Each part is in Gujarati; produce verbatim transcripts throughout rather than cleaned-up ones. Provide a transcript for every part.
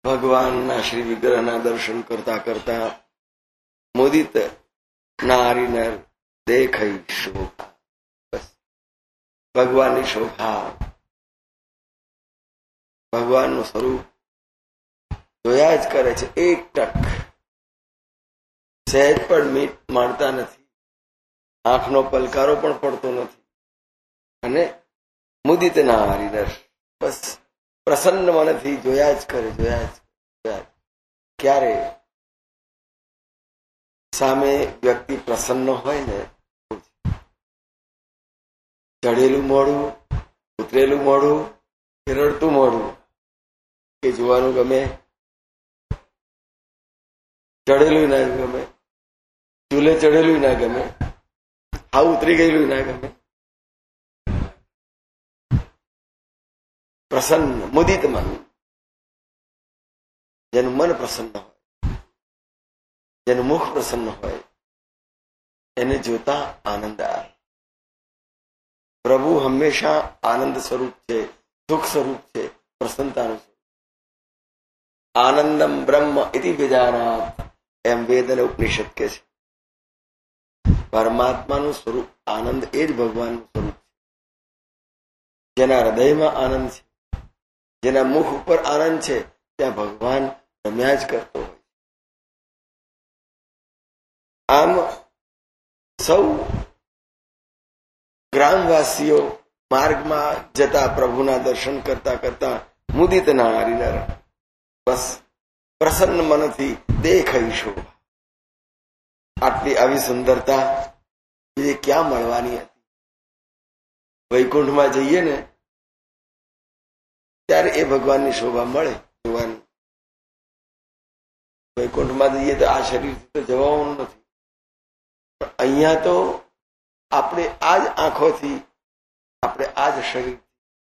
ભગવાનના શ્રી વિગ્રહના દર્શન કરતા કરતા મુદિત નારી નર દેખઈ શોભા. બસ ભગવાનની શોભા, ભગવાનનું સ્વરૂપ જોયા જ કરે છે. એક ટક સહેજ પણ મીટ માણતા નથી, આંખનો પલકારો પણ પડતો નથી. અને મુદિત નારી નર બસ પ્રસન્ન મનથી જોયા જ કરે, જોયા જ જોયા. ક્યારે સામે વ્યક્તિ પ્રસન્ન હોય ને, ચઢેલું મોઢું, ઉતરેલું મોઢું, રડતું મોઢું કે જોવાનું ગમે, ચઢેલું ના ગમે, ચૂલે ચઢેલું ના ગમે, હા ઉતરી ગયેલું ના ગમે. પ્રસન્ન મુદિત મન, જેનું મન પ્રસન્ન હોય, જેનું મુખ પ્રસન્ન હોય, એને જોતા આનંદ આવે. પ્રભુ હંમેશા આનંદ સ્વરૂપ છે, સુખ સ્વરૂપ છે, પ્રસન્નતાનું સ્વરૂપ. આનંદમ બ્રહ્મ ઇતિ વિજાનાત, એમ વેદ અને ઉપનિષદ કે છે. પરમાત્માનું સ્વરૂપ આનંદ, એ જ ભગવાનનું સ્વરૂપ છે. જેના હૃદયમાં આનંદ છે, જેના મુખ ઉપર આનંદ છે, ત્યાં ભગવાન રમ્યા જ કરતો હોય. આમ સૌ ગ્રામવાસીઓ માર્ગમાં જતા પ્રભુના દર્શન કરતા કરતા મુદિત નારી નર બસ પ્રસન્ન મનથી દેખઈ શોભા. આટલી આવી સુંદરતા બીજે ક્યાં મળવાની હતી? વૈકુંઠમાં જઈએ ને ત્યારે એ ભગવાનની શોભા મળે જોવાની. વૈકુંઠમાં જઈએ તો આ શરીરથી તો જવાનું નથી, પણ અહીંયા તો આપણે આ જ આંખોથી, આપણે આ જ શરીર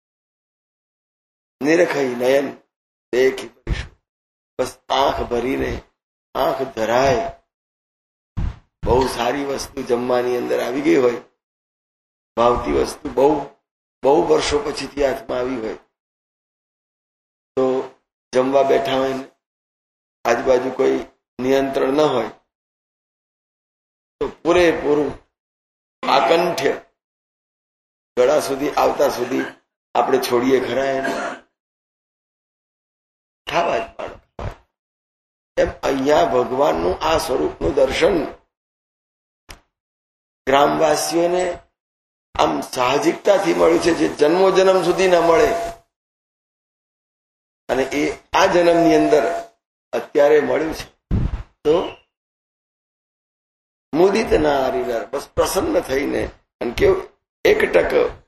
નિરખઈ નયન દેખી કરીશું. બસ આંખ ભરીને, આંખ ધરાય. બહુ સારી વસ્તુ જમવાની અંદર આવી ગઈ હોય, ભાવતી વસ્તુ બહુ બહુ વર્ષો પછીથી હાથમાં આવી હોય, તો જમવા બેઠા હોય ને આજુબાજુ કોઈ નિયંત્રણ ન હોય તો પૂરેપૂરું આકંઠ્ય ગળા સુધી આવતા સુધી આપણે છોડીએ ખરા એને? ખાવા જ પાડો. એમ અહીંયા ભગવાનનું આ સ્વરૂપનું દર્શન ગ્રામવાસીઓને આમ સાહજિકતાથી મળ્યું છે, જે જન્મો જન્મ સુધી ના મળે. અને એ આ જન્મની અંદર અત્યારે મળ્યું છે. તો મુદિત નારી નર બસ પ્રસન્ન થઈને, અને કેવું એક ટક,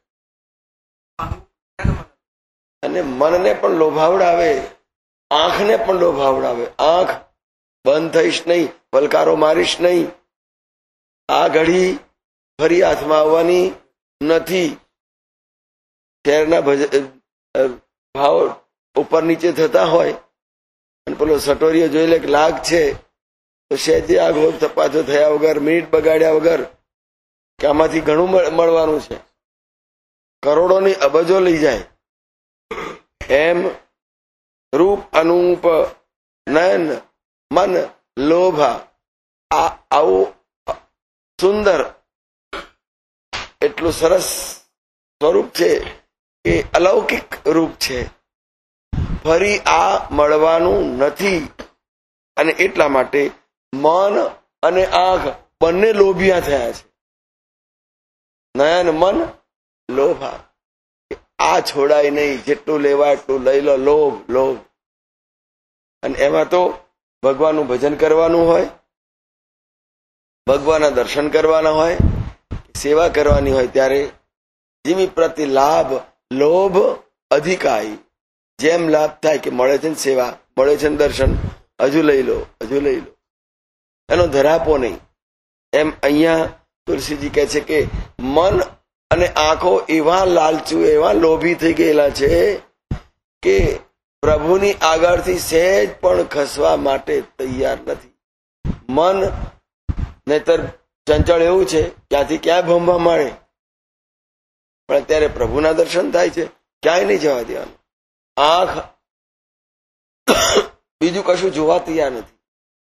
અને મનને પણ લોભાવડાવે, આંખને પણ લોભાવડાવે. આંખ બંધ થઈશ નહીં, પલકારો મારીશ નહીં, આ ઘડી ફરી હાથમાં આવવાની નથી. શેરના ભાવ ઉપર નીચે થતા હોય અને પેલો સટોરીઓ જોઈ લે કે લાગ છે, તો સહેજે આગો પાછો થયા વગર, મિનિટ બગાડ્યા વગર કે આમાંથી ઘણું મળવાનું છે, કરોડોની અબજો લઈ જાય. એમ રૂપ અનુપ નયન મન લોભા, આ આવું સુંદર એટલું સરસ સ્વરૂપ છે કે અલૌકિક રૂપ છે, ફરી આ મળવાનું નથી. અને એટલા માટે મન અને આંખ બંને લોભિયા થયા છે. નયન મન લોભા, આ છોડાય નહીં, જેટલું લેવા એટલું લઈ લો. લોભ લોભ. અને એમાં તો ભગવાનનું ભજન કરવાનું હોય, ભગવાનના દર્શન કરવાના હોય, સેવા કરવાની હોય, ત્યારે જીમી પ્રતિ લાભ લોભ અધિકારી. જેમ લાભ થાય કે મળે છે ને સેવા, મળે છે ને દર્શન, હજુ લઈ લો, હજુ લઈ લો, એનો ધરાપો નહીં. એમ અહીંયા તુલસીજી કહે છે કે મન અને આંખો એવા લાલચુ, એવા લોભી થઈ ગયેલા છે કે પ્રભુની આગળથી સહેજ પણ ખસવા માટે તૈયાર નથી. મન નહીતર ચંચળ એવું છે, ક્યાંથી ક્યાં ભમવા મળે, પણ અત્યારે પ્રભુના દર્શન થાય છે, ક્યાંય નહીં જવા દેવાનું. આંખ બીજું કશું જોવા તૈયાર નથી.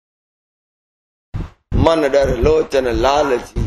મન ડર લોચન લાલચી,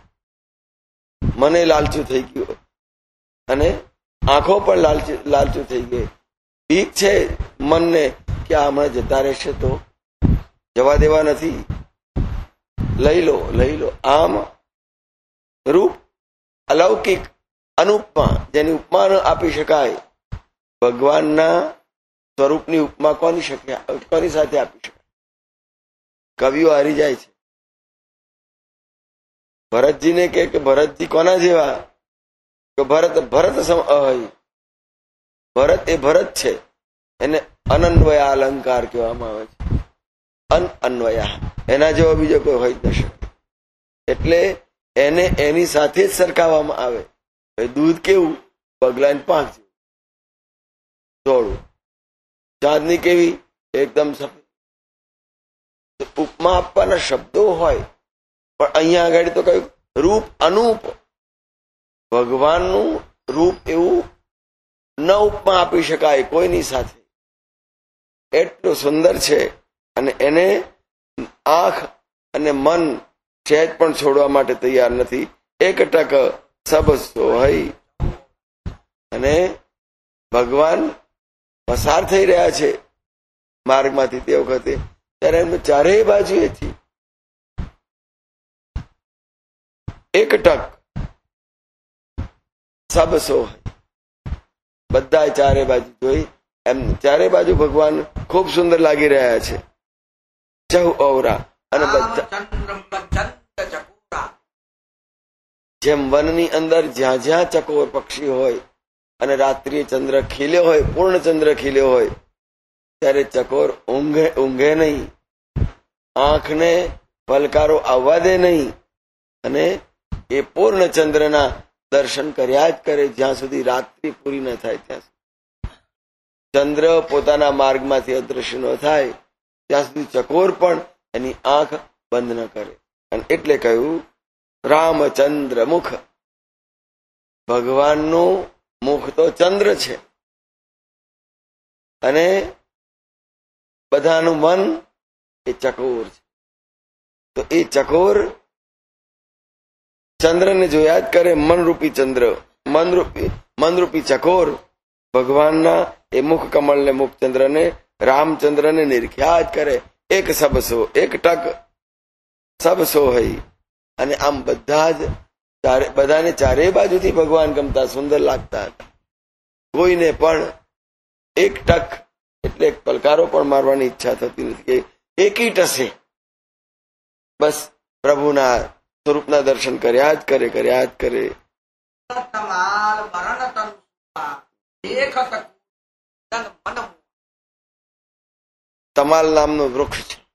મને લાલચું થઈ ગયું અને આંખો પણ લાલચી લાલચું થઈ ગઈ. બીક છે મનને કે આ હમણાં જતા રહેશે તો જવા દેવા નથી. લઈ લો લઈ લો. આમ રૂપ અલૌકિક અનુપમા, જેની ઉપમા ન આપી શકાય, ભગવાનના સ્વરૂપની ઉપમા કોની શક્યા કોની સાથે આપી શકાય? કવિઓ હારી જાય છે. ભરતજીને કે ભરતજી કોના જેવા? કે ભરત ભરત સમ અહય. ભરત એ ભરત છે, એને અનન્વયા અલંકાર કહેવામાં આવે છે. અન અન્વયા, એના જેવો બીજો કોઈ હોય જ ન શકે. એટલે એને એની સાથે જ સરખાવવામાં આવે. દૂધ કેવું? પગલાની પાંખ જેવું ધોળું. ચાંદની કેવી? એકદમ સફેદ. ઉપમા આપવાના શબ્દો હોય, પણ અહીંયા આગળ તો કયું? રૂપ અનુપ. ભગવાનનું રૂપ એવું ન ઉપમા આપી શકાય કોઈની સાથે. એટલું સુંદર છે. અને એને આંખ અને મન સહેજ પણ છોડવા માટે તૈયાર નથી. એક ટક સબ સોહઈ. અને ભગવાન પસાર થઈ રહ્યા છે માર્ગમાંથી તે વખતે, ત્યારે એમને ચારેય બાજુએથી એક ટક સબ સોહઈ, બધા ચારે બાજુ જોઈ. એમ ચારે બાજુ ભગવાન ખૂબ સુંદર લાગી રહ્યા છે. ચહુ ઔરા. અને બધા જેમ વનની અંદર જ્યાં જ્યાં ચકોર પક્ષી હોય અને રાત્રિ ચંદ્ર ખીલ્યો હોય, પૂર્ણ ચંદ્ર ખીલ્યો હોય, ત્યારે ચકોર ઊંઘે ઊંઘે નહીં, આંખને પલકારો આવવા દે નહીં, અને એ પૂર્ણ ચંદ્રના દર્શન કર્યા જ કરે જ્યાં સુધી રાત્રિ પૂરી ન થાય ત્યાં સુધી. ચંદ્ર પોતાના માર્ગમાંથી અદ્રશ્ય ન થાય ત્યાં સુધી ચકોર પણ એની આંખ બંધ ન કરે. અને એટલે કહ્યું રામચંદ્ર મુખ. ભગવાનનું મુખ તો ચંદ્ર છે, અને બધાનું મન એ ચકોર છે. તો એ ચકોર ચંદ્રને જોયા જ કરે. મનરૂપી ચંદ્ર, મનરૂપી મનરૂપી ચકોર ભગવાનના એ મુખ કમળને, મુખચંદ્રને, રામચંદ્રને નિરખ્યા જ કરે. એક સબસો, એક ટક સબસો હોય. અને આમ બધા જ ચારે બધાને ચારે બાજુથી ભગવાન ગમતા, સુંદર લાગતા હતા. કોઈને પણ એક ટક એટલે પલકારો પણ મારવાની ઈચ્છા થતી નથી કે એકી ટસે બસ પ્રભુના સ્વરૂપના દર્શન કર્યા જ કરે કર્યા જ કરે. તમાલ નામનું વૃક્ષ છે.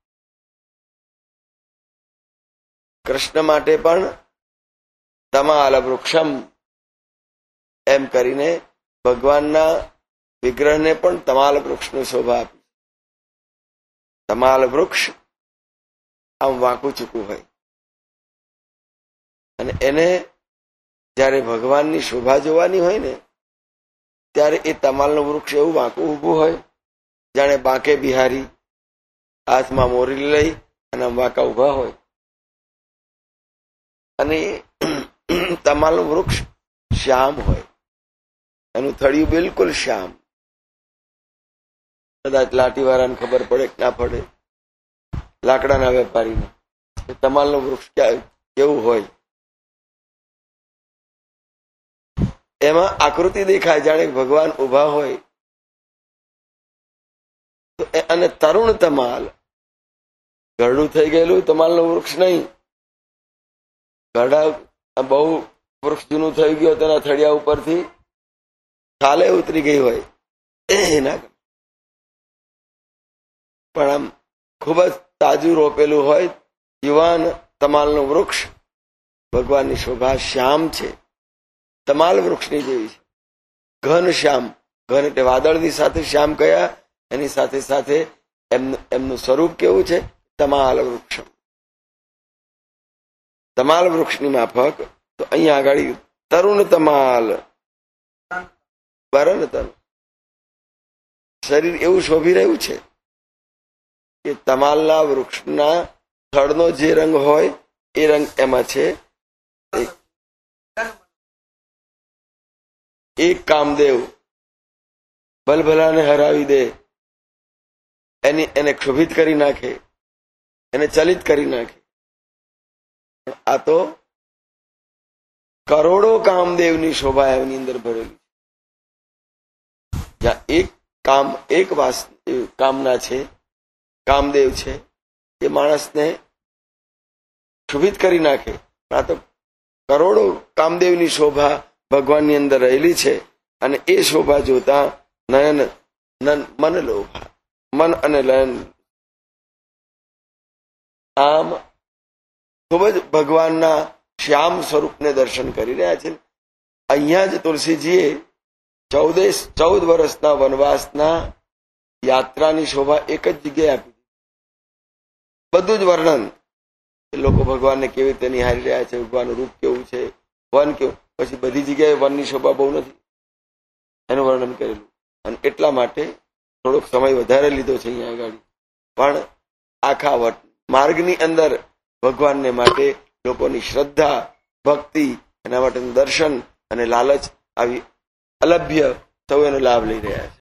કૃષ્ણ માટે પણ તમાલ વૃક્ષમ એમ કરીને ભગવાનના વિગ્રહને પણ તમાલ વૃક્ષની શોભા આપી. તમાલ વૃક્ષ આમ વાંકું ચૂકું હોય, અને એને જયારે ભગવાનની શોભા જોવાની હોય ને, ત્યારે એ તમાલનું વૃક્ષ એવું વાંકું ઊભું હોય, જાણે બાંકે બિહારી હાથમાં મોરી લઈ અને આમ વાંકા ઉભા હોય. અને તમાલનું વૃક્ષ શ્યામ હોય, એનું થળિયું બિલકુલ શ્યામ. કદાચ લાઠીવાળાને ખબર પડે કે ના પડે, લાકડાના વેપારીને, તમાલનું વૃક્ષ કેવું હોય. એમાં આકૃતિ દેખાય જાણે ભગવાન ઉભા હોય. અને તરુણ તમાલ, ગરડું થઈ ગયેલું તમાલનું વૃક્ષ નહીં, ગરડા બહુ વૃક્ષ જૂનું થઈ ગયું, તેના થળિયા ઉપરથી છાલે ઉતરી ગઈ હોય એના, પણ આમ ખૂબ જ તાજું રોપેલું હોય યુવાન તમાલનું વૃક્ષ. ભગવાનની શોભા શ્યામ છે, તમાલ વૃક્ષની જેવી છે. ઘન શ્યામ, ઘન એટલે વાદળની સાથે શ્યામ કયા, એની સાથે સાથે એમનું એમનું સ્વરૂપ કેવું છે? તમાલ વૃક્ષ. તમાલ વૃક્ષની માફક તો અહીંયા આગળ તરુણ તમાલ, બરાબર. તરુણ શરીર એવું શોભી રહ્યું છે કે તમાલના વૃક્ષના થડનો જે રંગ હોય એ રંગ એમાં છે. એક કામદેવ ભલભલાને હરાવી દે, એની એને ક્ષોભિત કરી નાખે, એને ચલિત કરી નાખે. આ તો કરોડો કામદેવની શોભા એની અંદર ભરેલી. જ્યાં એક કામ એક વાસ કામના છે, કામદેવ છે, એ માણસને ક્ષોભિત કરી નાખે. આ તો કરોડો કામદેવની શોભા ભગવાનની અંદર રહેલી છે, અને એ શોભા જોતા નયન મન લોભા, મન અને લયન. આમ ખૂબ જ ભગવાનના શ્યામ સ્વરૂપને દર્શન કરી રહ્યા છે. અહીંયા જ તુલસીજીએ ચૌદેશ ચૌદ વર્ષના વનવાસના યાત્રાની શોભા એક જ જગ્યાએ આપી. બધું જ વર્ણન, એ લોકો ભગવાનને કેવી રીતે નિહાળી રહ્યા છે, ભગવાનનું રૂપ કેવું છે, વન કેવું. પછી બધી જગ્યાએ વનની શોભા બહુ નથી, એનું વર્ણન કરેલું. અને એટલા માટે થોડોક સમય વધારે લીધો છે અહીંયા આગળ. પણ આખા માર્ગની અંદર ભગવાનને માટે લોકોની શ્રદ્ધા, ભક્તિ, એના માટેનું દર્શન અને લાલચ આવી અલભ્ય સૌ એનો લાભ લઈ રહ્યા છે.